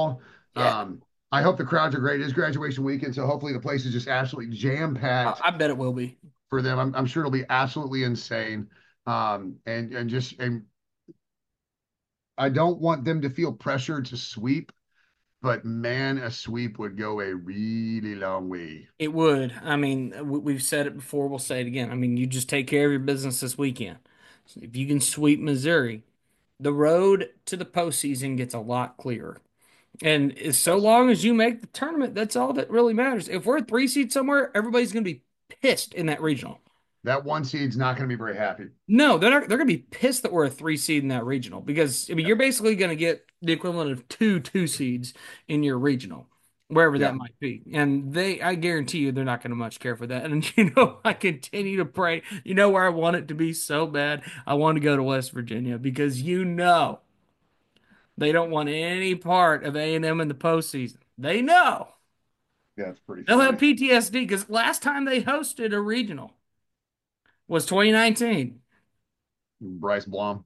Yeah, Um, I hope the crowds are great. It is graduation weekend, so hopefully the place is just absolutely jam I, packed I bet it will be. for them. I'm, I'm sure it'll be absolutely insane. Um, and and just and I don't want them to feel pressured to sweep, but man, a sweep would go a really long way. It would. I mean, we, we've said it before. We'll say it again. I mean, you just take care of your business this weekend. If you can sweep Missouri, the road to the postseason gets a lot clearer. And as- so Yes. long as you make the tournament, that's all that really matters. If we're a three seed somewhere, everybody's going to be pissed in that regional. That one seed's not going to be very happy. No, they're not. They're going to be pissed that we're a three seed in that regional because I mean Yep. you're basically going to get the equivalent of two two seeds in your regional, wherever Yeah. that might be. And they, I guarantee you, they're not going to much care for that. And you know, I continue to pray. You know where I want it to be so bad? I want to go to West Virginia because you know they don't want any part of A and M in the postseason. They know Yeah, it's pretty they'll have funny. P T S D because last time they hosted a regional was twenty nineteen. Bryce Blom.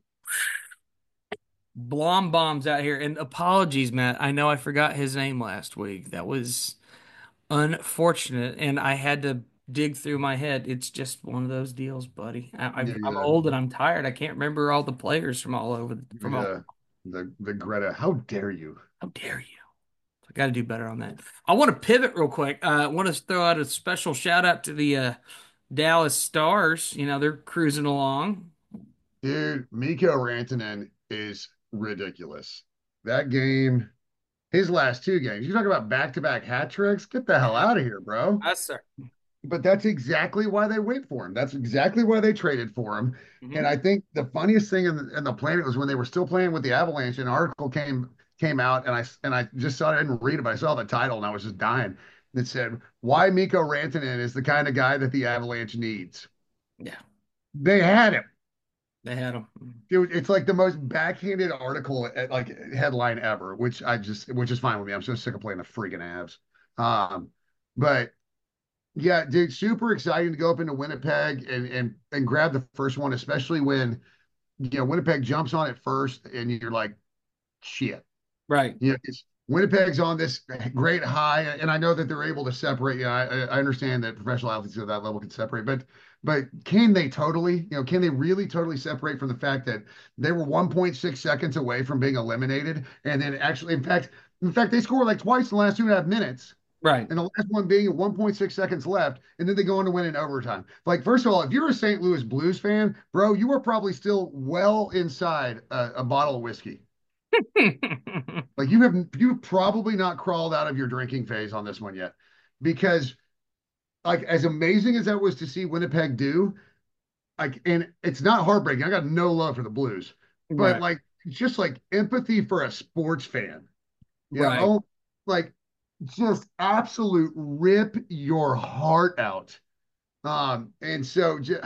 Blom bombs out here. And apologies, Matt. I know I forgot his name last week. That was unfortunate, and I had to dig through my head. It's just one of those deals, buddy. I, Yeah, I've, I'm yeah, old and I'm tired. I can't remember all the players from all over from all. the the the Greta. How dare you? How dare you? I got to do better on that. I want to pivot real quick. Uh, I want to throw out a special shout out to the uh, Dallas Stars. You know, they're cruising along. Dude, Mikko Rantanen is ridiculous. That game, his last two games, you talk about back-to-back hat tricks. Get the hell out of here, bro. Yes, sir. But that's exactly why they went for him. That's exactly why they traded for him. And Mhm. I think the funniest thing in the, in the planet was when they were still playing with the Avalanche. An article came came out, and I and I just saw it. I didn't read it, but I saw the title, and I was just dying. It said, "Why Mikko Rantanen is the kind of guy that the Avalanche needs." Yeah, They had him. they had them. Dude, it's like the most backhanded article, at, like headline ever, which I just, which is fine with me. I'm so sick of playing the freaking Avs. Um, but yeah, dude, super exciting to go up into Winnipeg and and and grab the first one, especially when you know Winnipeg jumps on it first, and you're like, shit. Right. You know, it's Winnipeg's on this great high, and I know that they're able to separate. You know, I, I understand that professional athletes at that level can separate, but but can they totally? You know, can they really totally separate from the fact that they were one point six seconds away from being eliminated, and then actually, in fact, in fact, they scored like twice in the last two and a half minutes. Right. And the last one being at one point six seconds left, and then they go on to win in overtime. Like, first of all, if you're a Saint Louis Blues fan, bro, you are probably still well inside a, a bottle of whiskey. Like you have you've probably not crawled out of your drinking phase on this one yet. Because like as amazing as that was to see Winnipeg do, like and it's not heartbreaking. I got no love for the Blues. But Right. like just like empathy for a sports fan. You know, Right. oh, like just absolute rip your heart out. Um, and so just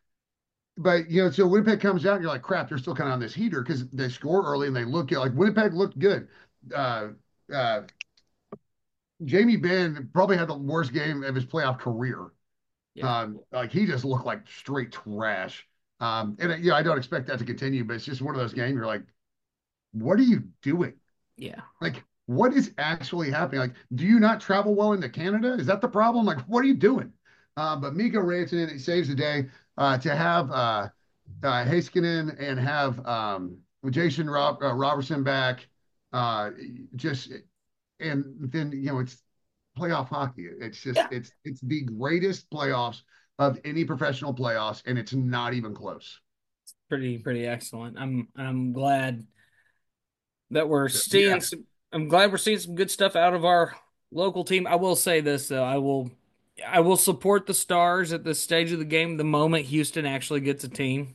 but you know, so Winnipeg comes out and you're like, crap, they're still kind of on this heater because they score early and they look good. Like Winnipeg looked good. Uh, uh, Jamie Benn probably had the worst game of his playoff career. Yeah. Um, like he just looked like straight trash. Um, and uh, yeah, I don't expect that to continue, but it's just one of those games. You're like, what are you doing? Yeah. Like, what is actually happening? Like, do you not travel well into Canada? Is that the problem? Like, what are you doing? Uh, but Mikko Rantanen, he saves the day. Uh, to have uh, uh, Heiskanen and have um, Jason Rob, uh, Robertson back, uh, just and then you know it's playoff hockey. It's just Yeah. it's it's the greatest playoffs of any professional playoffs, and it's not even close. Pretty, pretty excellent. I'm, I'm glad that we're So, seeing yeah, some. I'm glad we're seeing some good stuff out of our local team. I will say this though, I will, I will support the Stars at this stage of the game. The moment Houston actually gets a team,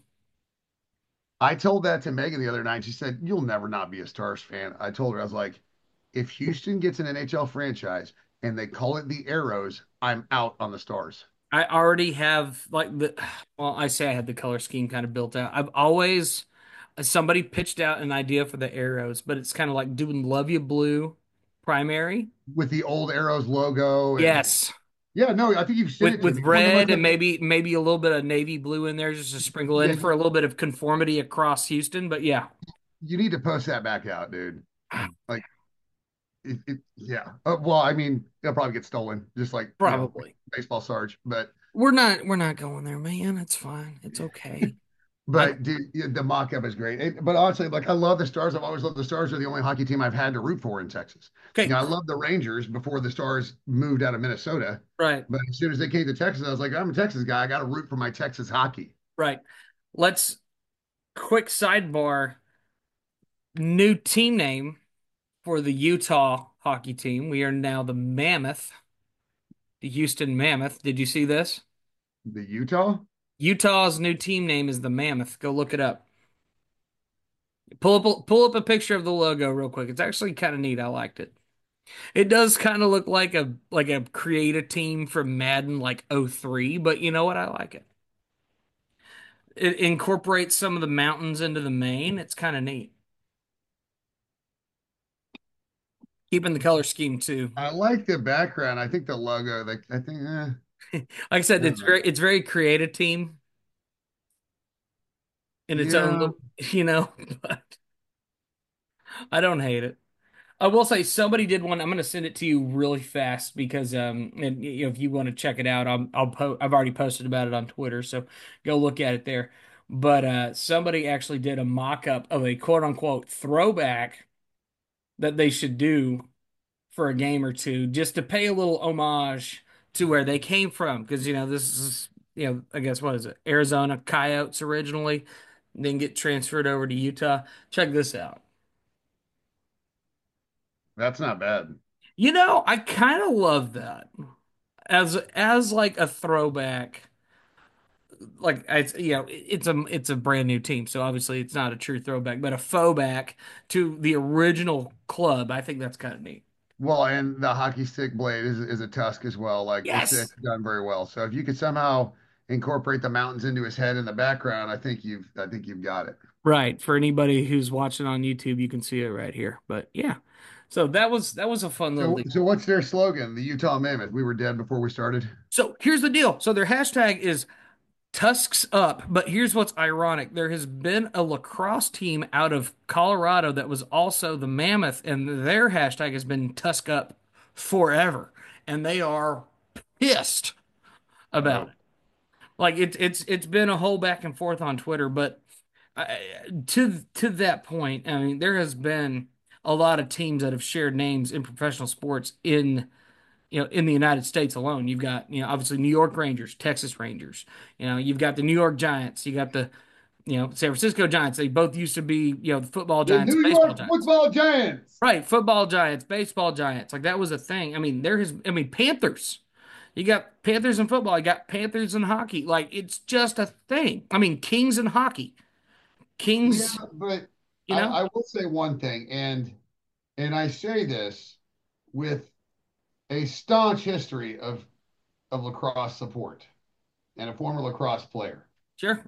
I told that to Megan the other night. She said, "You'll never not be a Stars fan." I told her, I was like, "If Houston gets an N H L franchise and they call it the Arrows, I'm out on the Stars." I already have like the. Well, I say I had the color scheme kind of built out. I've always somebody pitched out an idea for the arrows, but it's kind of like doing Love You Blue primary. With the old Arrows logo and Yes. yeah, no, I think you've sent with it to with me. One that looks red and like maybe maybe a little bit of navy blue in there just to sprinkle yeah, in for you, a little bit of conformity across Houston. But yeah, you need to post that back out, dude. Like it, it, yeah. Uh, well, I mean, they'll probably get stolen, just like you know, Probably. baseball Sarge. But We're not we're not going there, man. It's fine. It's okay. I but dude, yeah, the mock-up is great. It- but honestly, like I love the Stars. I've always loved the Stars. Are the only hockey team I've had to root for in Texas. You okay, know, I love the Rangers before the Stars moved out of Minnesota. right, But as soon as they came to Texas, I was like, I'm a Texas guy. I got to root for my Texas hockey. right. Let's quick sidebar. New team name for the Utah hockey team. We are now the Mammoth, the Houston Mammoth. Did you see this? The Utah? Utah's new team name is the Mammoth. Go look it up. Pull up pull up a picture of the logo real quick. It's actually kind of neat. I liked it. It does kind of look like a like a creative team from Madden like oh three, but you know what? I like it. It incorporates some of the mountains into the main. It's kind of neat. Keeping the color scheme too. I like the background. I think the logo, like I think, eh, Like I I said, don't it's know. very it's very creative team in its own Yeah, little, you know, but I don't hate it. I will say somebody did one. I'm going to send it to you really fast because um, and you know, if you want to check it out, I'm, I'll po I've already posted about it on Twitter, so go look at it there. But uh, somebody actually did a mock-up of a quote unquote throwback that they should do for a game or two, just to pay a little homage to where they came from. Because you know this is you know I guess what is it, Arizona Coyotes originally, then get transferred over to Utah. Check this out. that's not bad. You know, I kind of love that. as as like a throwback, like it's you know it's a it's a brand new team, so obviously it's not a true throwback, but a faux back to the original club. I think that's kind of neat. Well, and the hockey stick blade is is a tusk as well. Like it's Yes, it's done very well. So if you could somehow incorporate the mountains into his head in the background, I think you've I think you've got it. right. For anybody who's watching on YouTube, you can see it right here. But yeah, so that was that was a fun little So deal. so what's their slogan? The Utah Mammoth. We were dead before we started. So here's the deal. So their hashtag is Tusks up, but here's what's ironic. There has been a lacrosse team out of Colorado that was also the Mammoth, and their hashtag has been Tusk up forever. And they are pissed about Oh, it. Like it's it's it's been a whole back and forth on Twitter, but I, to to that point, I mean, there has been a lot of teams that have shared names in professional sports in you know, in the United States alone. You've got, you know, obviously New York Rangers, Texas Rangers. You know, you've got the New York Giants. You got the, you know, San Francisco Giants. They both used to be, you know, the football the giants, New baseball York giants. Football Giants. Right, football giants, baseball giants. Like that was a thing. I mean, there has, I mean, Panthers. You got Panthers in football. You got Panthers in hockey. Like it's just a thing. I mean, Kings in hockey. Yeah, Kings, but you I, know, I will say one thing, and and I say this with a staunch history of of lacrosse support and a former lacrosse player. sure,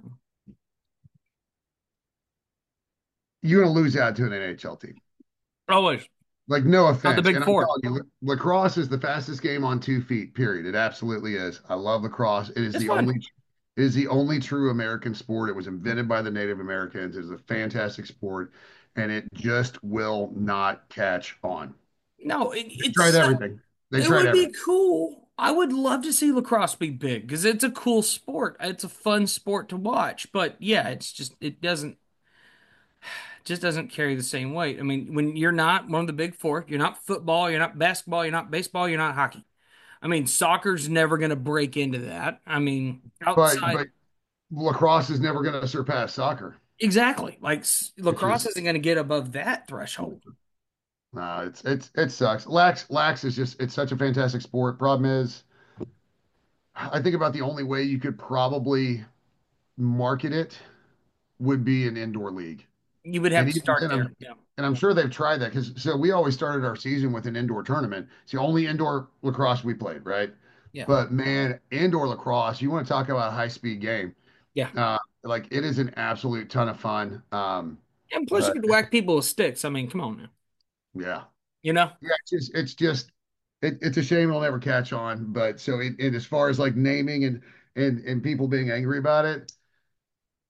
You're going to lose out to an N H L team. always. Like, no Not the offense. big And I'm four. telling you, la- lacrosse is the fastest game on two feet, period. It absolutely is. I love lacrosse. It is It's the fun. only it is the only true American sport. It was invented by the Native Americans. It is a fantastic sport, and it just will not catch on. No, it, They it's tried so everything. They it tried would be everything. cool. I would love to see lacrosse be big because it's a cool sport. It's a fun sport to watch. But yeah, it's just it doesn't just doesn't carry the same weight. I mean, when you're not one of the big four, you're not football, you're not basketball, you're not baseball, you're not hockey. I mean, soccer's never going to break into that. I mean, But outside but lacrosse is never going to surpass soccer. exactly. Like s- It's lacrosse just isn't going to get above that threshold. no, it's it's it sucks. Lax lax is just it's such a fantastic sport. Problem is, I think about the only way you could probably market it would be an indoor league. You would have And to even start then, there. I'm Yeah. and I'm sure they've tried that because so we always started our season with an indoor tournament. It's the only indoor lacrosse we played, right? Yeah. But man, indoor lacrosse, you want to talk about a high speed game. Yeah. Uh, like it is an absolute ton of fun. Um, And plus, you but could whack people with sticks. I mean, come on now. yeah, You know? yeah, it's just it's just it, it's a shame it'll never catch on. But so it, it as far as like naming and and and people being angry about it,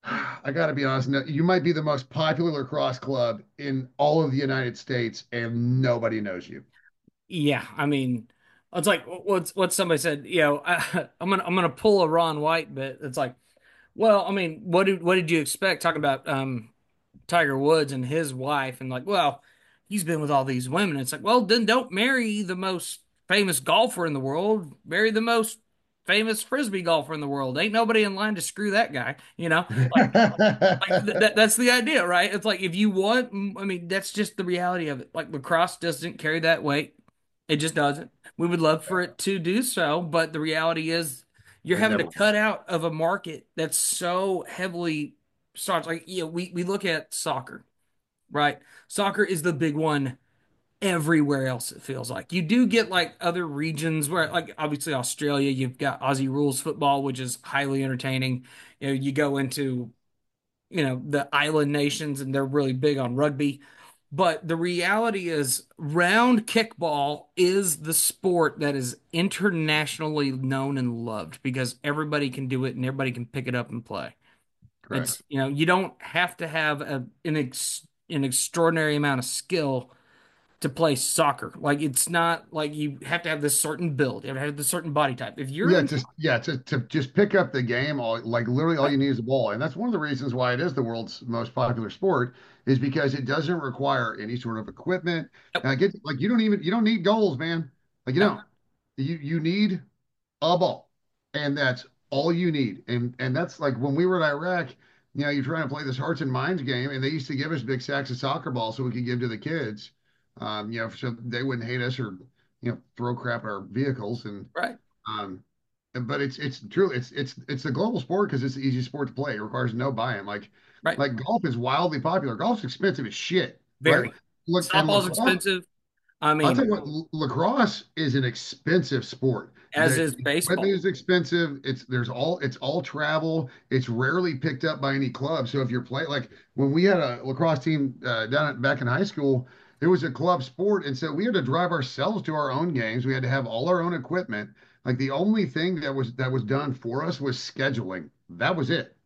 I got to be honest. No, you might be the most popular lacrosse club in all of the United States, and nobody knows you. Yeah, I mean, it's like what's what somebody said. You know, I, I'm gonna I'm gonna pull a Ron White bit. It's like, well, I mean, what did what did you expect? Talking about um Tiger Woods and his wife, and like, well, he's been with all these women. It's like, well, then don't marry the most famous golfer in the world. Marry the most famous frisbee golfer in the world. Ain't nobody in line to screw that guy. You know, like like th- that, that's the idea, right? It's like if you want, I mean, that's just the reality of it. Like lacrosse doesn't carry that weight. It just doesn't. We would love for it to do so, but the reality is you're It having to never cut out of a market that's so heavily starts like you know, we we look at soccer, right? Soccer is the big one everywhere else, it feels like. You do get like other regions where like obviously Australia, you've got Aussie rules football, which is highly entertaining. You know, you go into you know, the island nations and they're really big on rugby. But the reality is, round kickball is the sport that is internationally known and loved because everybody can do it and everybody can pick it up and play. correct. It's, you know, you don't have to have a, an, ex, an extraordinary amount of skill to play soccer. Like, it's not like you have to have this certain build, you have to have this certain body type. If you're Yeah, in, just yeah, to to just pick up the game, all like literally all right, you need is a ball, and that's one of the reasons why it is the world's most popular sport, is because it doesn't require any sort of equipment. nope, And I get like you don't even you don't need goals, man. Like you no, don't. You you need a ball, and that's all you need. And and that's like when we were in Iraq, you know, you're trying to play this hearts and minds game, and they used to give us big sacks of soccer balls so we could give to the kids, um, you know, so they wouldn't hate us or you know throw crap at our vehicles and right, um, but it's it's truly it's it's it's a global sport because it's the easiest sport to play. It requires no buy-in. Like right, like golf is wildly popular. Golf's expensive as shit, right? very. Look, and Softball's lacrosse, expensive. I I'll tell mean, you what, l- lacrosse is an expensive sport. as The is equipment baseball. is expensive. It's there's all it's all travel. It's rarely picked up by any club. So if you're playing like when we had a lacrosse team uh, down at, back in high school, it was a club sport, and so we had to drive ourselves to our own games. We had to have all our own equipment. Like the only thing that was that was done for us was scheduling. That was it.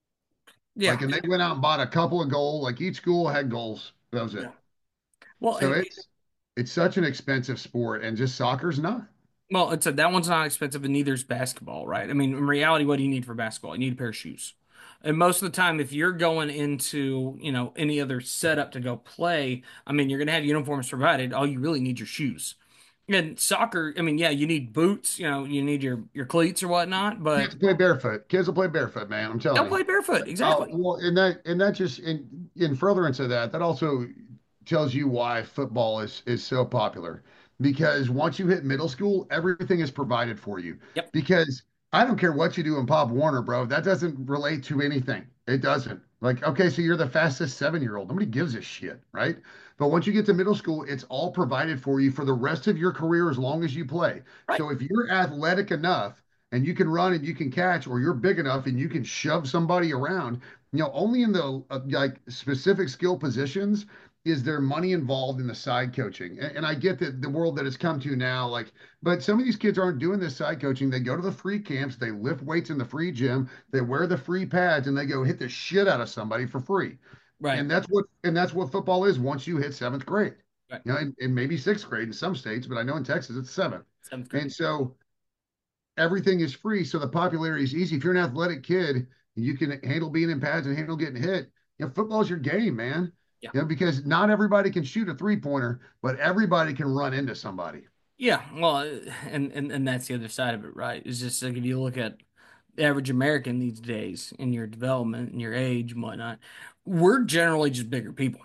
Yeah. Like, and they went out and bought a couple of goals. Like each school had goals. That was it. Yeah. Well, So it, it's it's such an expensive sport, and just soccer's not. well, it's a, that one's not expensive, and neither is basketball, right? I mean, in reality, what do you need for basketball? You need a pair of shoes. And most of the time, if you're going into, you know, any other setup to go play, I mean, you're going to have uniforms provided. All you really need your shoes. And soccer, I mean, yeah, you need boots, you know, you need your your cleats or whatnot, but Kids play barefoot. Kids will play barefoot, man. I'm telling don't you. play barefoot. Uh, Exactly. well, and that and that just in in furtherance of that, that also tells you why football is is so popular. Because once you hit middle school, everything is provided for you. Yep. Because I don't care what you do in Pop Warner, bro. That doesn't relate to anything. It doesn't. Like, okay, so you're the fastest seven year old. Nobody gives a shit, right? But once you get to middle school, it's all provided for you for the rest of your career as long as you play. Right. So if you're athletic enough and you can run and you can catch, or you're big enough and you can shove somebody around, you know, only in the uh, like specific skill positions is there money involved in the side coaching. And, and I get that the world that it's come to now, like, but some of these kids aren't doing this side coaching. They go to the free camps, they lift weights in the free gym, they wear the free pads, and they go hit the shit out of somebody for free. Right. And that's what and that's what football is once you hit seventh grade. Right. You know, and, and maybe sixth grade in some states, but I know in Texas it's seventh. Seventh grade. And so everything is free, so the popularity is easy. If you're an athletic kid, you can handle being in pads and handle getting hit. You know, football's your game, man. Yeah. You know, because not everybody can shoot a three pointer, but everybody can run into somebody. Yeah, well, and, and and that's the other side of it, right? It's just like if you look at the average American these days in your development and your age and whatnot, we're generally just bigger people,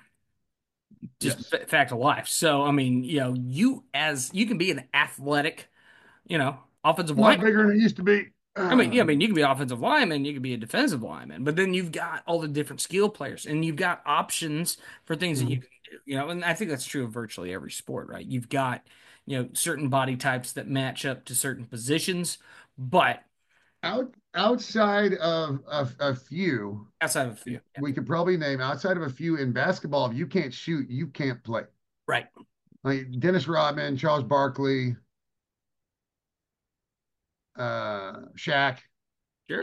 just Yes. f fact of life. So, I mean, you know, you as you can be an athletic, you know, offensive A lot lineman. bigger than it used to be. I mean, yeah, I mean, you can be offensive lineman, you can be a defensive lineman, but then you've got all the different skill players and you've got options for things that you Mhm. can do, you know, and I think that's true of virtually every sport, right? You've got, you know, certain body types that match up to certain positions, but Out outside of of a few, outside of a few. Yeah. we could probably name outside of a few in basketball. If you can't shoot, you can't play. Right. Like Dennis Rodman, Charles Barkley, uh, Shaq. Sure.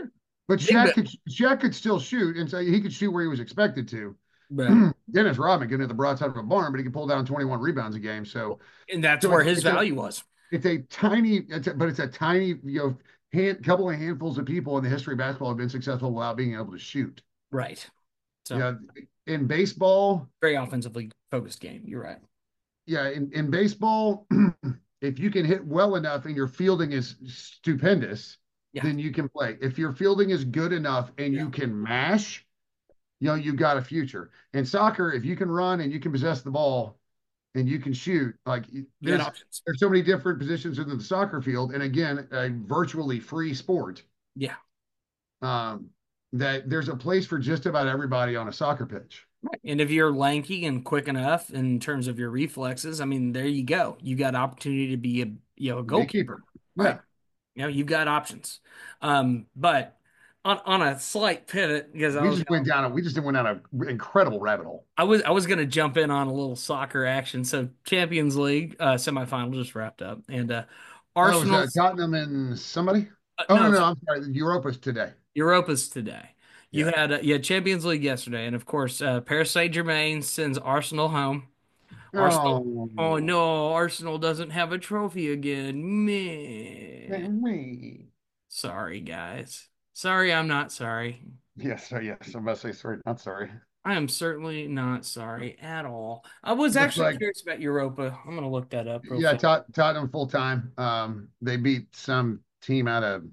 But Big Shaq bet. could Shaq could still shoot, and so he could shoot where he was expected to. Right. Dennis Rodman getting at the broadside of a barn, but he could pull down twenty-one rebounds a game. So, And that's so where it's his it's a value was. it's a tiny, it's a, but it's a tiny, you know, hand, couple of handfuls of people in the history of basketball have been successful without being able to shoot. Right. So Yeah, in baseball, very offensively focused game. You're right. yeah, in, in baseball, if you can hit well enough and your fielding is stupendous, Yeah. then you can play. If your fielding is good enough and Yeah. you can mash, you know, you've got a future. In soccer, if you can run and you can possess the ball and you can shoot, like You there's got options. there's so many different positions within the soccer field, and again, a virtually free sport. Yeah. Um, that there's a place for just about everybody on a soccer pitch. Right. And if you're lanky and quick enough in terms of your reflexes, I mean, there you go. You got opportunity to be a you know a goalkeeper. Yeah. Right. You know, you've got options. Um, but on on a slight pivot, because I We was just went down a we just went down an incredible rabbit hole. I was I was gonna jump in on a little soccer action. So Champions League uh semifinal just wrapped up, and uh Oh, was that Arsenal's Tottenham and somebody? uh, Oh no, no, no, so I'm sorry. Europa's today. Europa's today. You Yeah. had uh, you had Champions League yesterday, and of course, uh, Paris Saint-Germain sends Arsenal home. Arsenal, Oh, oh no, Arsenal doesn't have a trophy again. Meh. me. Sorry, guys. Sorry, I'm not sorry. Yes, so yes, I'm about to say sorry, not sorry. I am certainly not sorry at all. I was Looks actually like curious about Europa. I'm gonna look that up real yeah, fast. Tot Tottenham full time. Um, they beat some team out of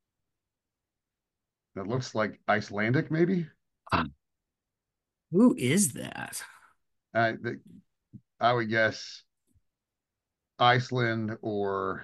that looks like Icelandic, maybe. Who is that? Uh, the, I would guess Iceland or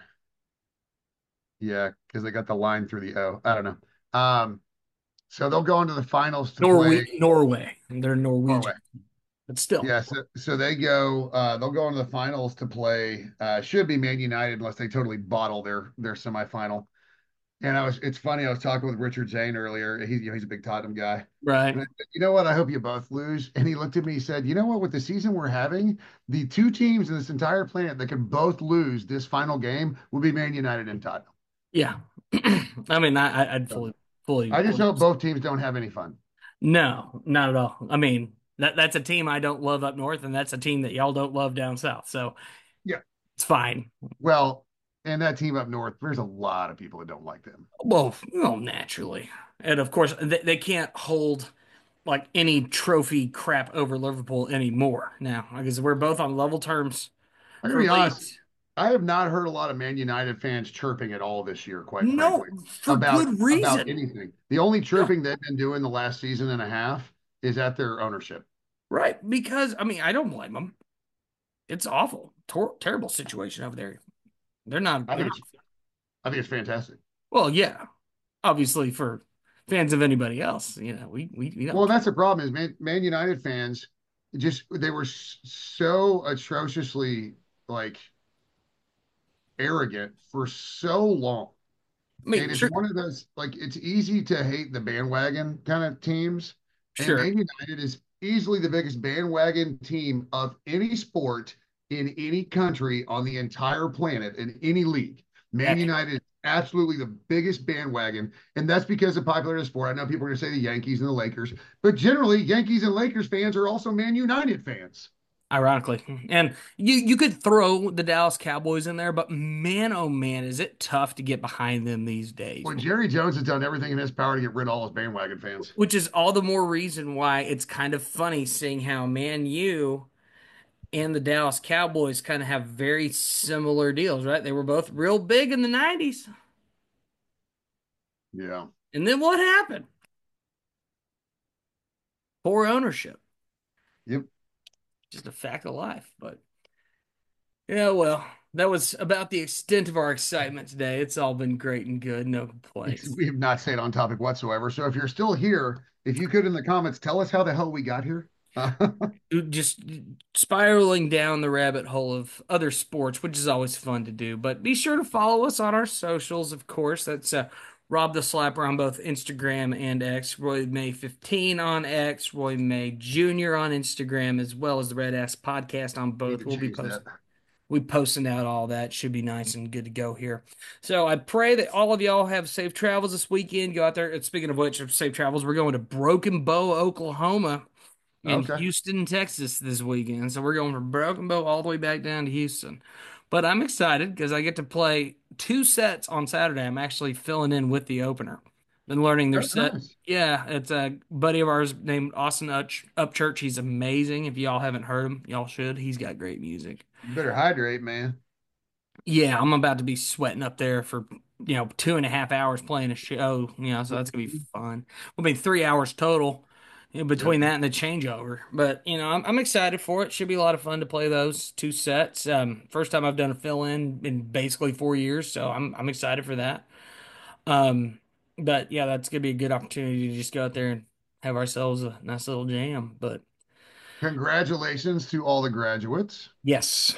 yeah, because they got the line through the O. I don't know. Um, so they'll go into the finals to Norway, play Norway. They're Norwegian, Norway. but still, Yeah, so, so they go uh they'll go into the finals to play uh should be Man United unless they totally bottle their their semifinal. And I was it's funny, I was talking with Richard Zane earlier. He's you know, he's a big Tottenham guy. right? And I said, you know what? I hope you both lose. And he looked at me, he said, you know what, with the season we're having, the two teams in this entire planet that could both lose this final game would be Man United and Tottenham. Yeah. I mean, I, I'd fully, fully. I just hope both teams don't have any fun. No, not at all. I mean, that that's a team I don't love up north, and that's a team that y'all don't love down south. So Yeah. it's fine. Well, and that team up north, there's a lot of people that don't like them. Well, well, naturally, and of course, they, they can't hold like any trophy crap over Liverpool anymore now because we're both on level terms I'm gonna for be honest. leagues. I have not heard a lot of Man United fans chirping at all this year, quite No, frankly, for about good about reason. anything. The only Yeah, chirping they've been doing the last season and a half is at their ownership. right. Because I mean, I don't blame them. It's awful, Tor terrible situation over there. They're not. I They're think not. it's I think it's fantastic. Well, yeah. Obviously, for fans of anybody else, you know, we we, we Well, don't care. that's the problem is Man, Man United fans just they were s- so atrociously like arrogant for so long. I mean, And it's sure, one of those like it's easy to hate the bandwagon kind of teams. And sure. Man United is easily the biggest bandwagon team of any sport in any country on the entire planet in any league. Man Heck, United is absolutely the biggest bandwagon, and that's because of popular sport. I know people are going to say the Yankees and the Lakers, but generally Yankees and Lakers fans are also Man United fans. ironically, and you you could throw the Dallas Cowboys in there, but man, oh man, is it tough to get behind them these days. Well, Jerry Jones has done everything in his power to get rid of all his bandwagon fans. Which is all the more reason why it's kind of funny seeing how Man U and the Dallas Cowboys kind of have very similar deals, right? They were both real big in the nineties. Yeah. And then what happened? Poor ownership. Yep. Just a fact of life. But yeah, well, that was about the extent of our excitement today. It's all been great and good. No complaints. We have not stayed on topic whatsoever. So if you're still here, if you could in the comments tell us how the hell we got here. Just spiraling down the rabbit hole of other sports, which is always fun to do. But be sure to follow us on our socials, of course. That's uh, Rob the Slapper on both Instagram and X, Roy May fifteen on X, Roy May Junior on Instagram, as well as the Red Ass Podcast on Need both. to We'll be change that. posting. we posting out all that. Should be nice and good to go here. So I pray that all of y'all have safe travels this weekend. Go out there. And speaking of which, of safe travels, we're going to Broken Bow, Oklahoma, and Okay. Houston, Texas this weekend. So we're going from Broken Bow all the way back down to Houston. But I'm excited because I get to play two sets on Saturday. I'm actually filling in with the opener. Been learning their That's set. nice. Yeah, it's a buddy of ours named Austin Upch- Upchurch. He's amazing. If y'all haven't heard him, y'all should. He's got great music. You better hydrate, man. Yeah, I'm about to be sweating up there for, you know, two and a half hours playing a show, you know, so that's gonna be fun. Will be three hours total, you know, Yep. between that and the changeover. But, you know, I'm, I'm excited for it. Should be a lot of fun to play those two sets. Um, first time I've done a fill in in basically four years, so I'm I'm excited for that. Um, but yeah, that's gonna be a good opportunity to just go out there and have ourselves a nice little jam. But Congratulations to all the graduates. yes,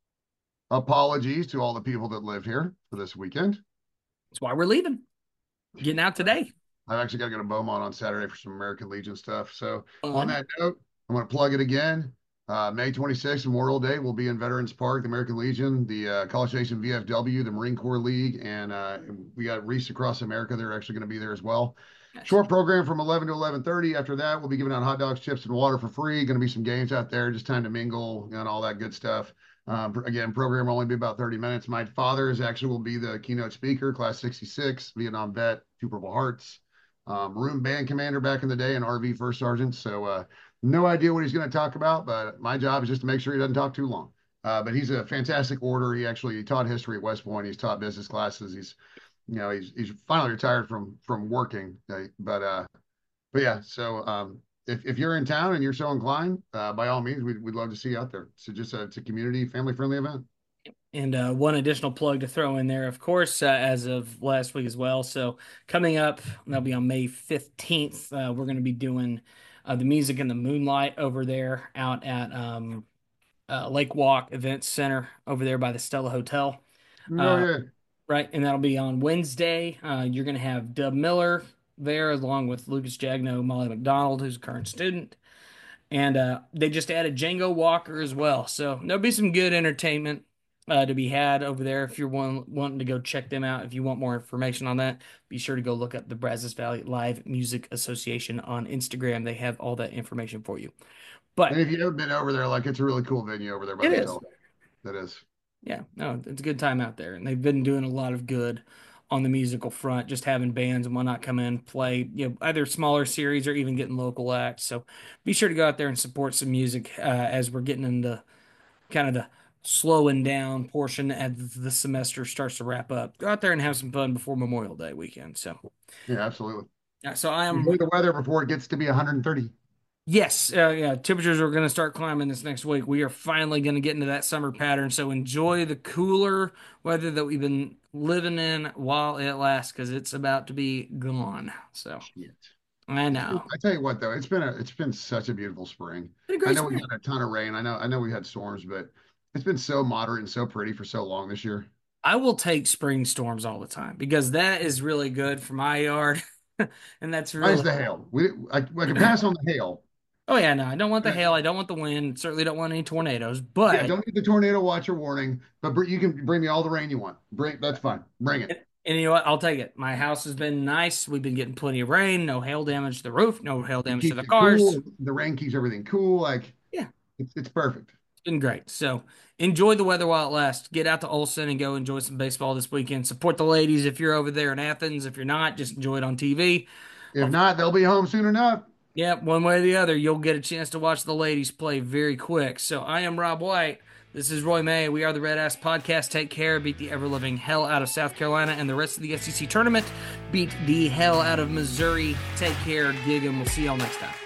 Apologies to all the people that live here for this weekend. that's why we're leaving. Getting out today. I've actually got to go to Beaumont on Saturday for some American Legion stuff. So on Fun. that note, I'm going to plug it again. Uh, May twenty-sixth, Memorial Day, we'll be in Veterans Park, the American Legion, the uh, College Station V F W, the Marine Corps League, and uh, we got Reefs Across America. They're actually going to be there as well. Short program from eleven to eleven thirty. After that, we'll be giving out hot dogs, chips, and water for free. Going to be some games out there, just time to mingle and all that good stuff. Um, again, program will only be about thirty minutes. My father is actually will be the keynote speaker, class sixty-six, Vietnam vet, two Purple Hearts, um, Maroon band commander back in the day, and R V first sergeant. So uh, no idea what he's going to talk about, but my job is just to make sure he doesn't talk too long. Uh, but he's a fantastic orator. He actually he taught history at West Point. He's taught business classes. He's you know he's he's finally retired from from working, uh, but uh, but yeah. So um, if if you're in town and you're so inclined, uh, by all means, we'd we'd love to see you out there. So just a, it's a community family friendly event. And uh, one additional plug to throw in there, of course, uh, as of last week as well. So coming up, that'll be on May fifteenth. Uh, we're going to be doing uh, the Music in the Moonlight over there out at um, uh, Lake Walk Events Center over there by the Stella Hotel. Oh Uh, yeah, right. And that'll be on Wednesday. Uh, you're going to have Dub Miller there along with Lucas Jagno, Molly McDonald, who's a current student. And uh, they just added Django Walker as well. So there'll be some good entertainment uh, to be had over there if you're one, wanting to go check them out. If you want more information on that, be sure to go look up the Brazos Valley Live Music Association on Instagram. They have all that information for you. But and if you haven't been over there, like it's a really cool venue over there by it the is. Stella. That is. Yeah, no, it's a good time out there. And they've been doing a lot of good on the musical front, just having bands and whatnot come in, play, you know, either smaller series or even getting local acts. So be sure to go out there and support some music uh, as we're getting into kind of the slowing down portion as the semester starts to wrap up. Go out there and have some fun before Memorial Day weekend. So, Yeah, absolutely. yeah, so I am. Enjoy the weather before it gets to be one hundred thirty. Yes, uh, yeah, temperatures are going to start climbing this next week. We are finally going to get into that summer pattern. So enjoy the cooler weather that we've been living in while it lasts, because it's about to be gone. So Shit. I know. I tell you what, though, it's been a it's been such a beautiful spring. Been a I great know we spring. had a ton of rain. I know I know we had storms, but it's been so moderate and so pretty for so long this year. I will take spring storms all the time because that is really good for my yard, and that's Minus really. the hail. We I, I can pass on the hail. Oh yeah, no, I don't want the Yeah, hail. I don't want the wind. Certainly don't want any tornadoes. yeah, But don't need the tornado watcher warning, but br- you can bring me all the rain you want. Bring that's fine. Bring it. and you know what? I'll take it. My house has been nice. We've been getting plenty of rain. No hail damage to the roof. No hail It damage to keeps the it cars. cool. The rain keeps everything cool. Like Yeah. it's it's perfect. Been great. So enjoy the weather while it lasts. Get out to Olson and go enjoy some baseball this weekend. Support the ladies if you're over there in Athens. If you're not, just enjoy it on T V. If not, they'll be home soon enough. Yeah, one way or the other, you'll get a chance to watch the ladies play very quick. So I am Rob White. This is Roy May. We are the Red Ass Podcast. Take care. Beat the ever living hell out of South Carolina and the rest of the S E C tournament. Beat the hell out of Missouri. Take care. Gig 'em. We'll see y'all next time.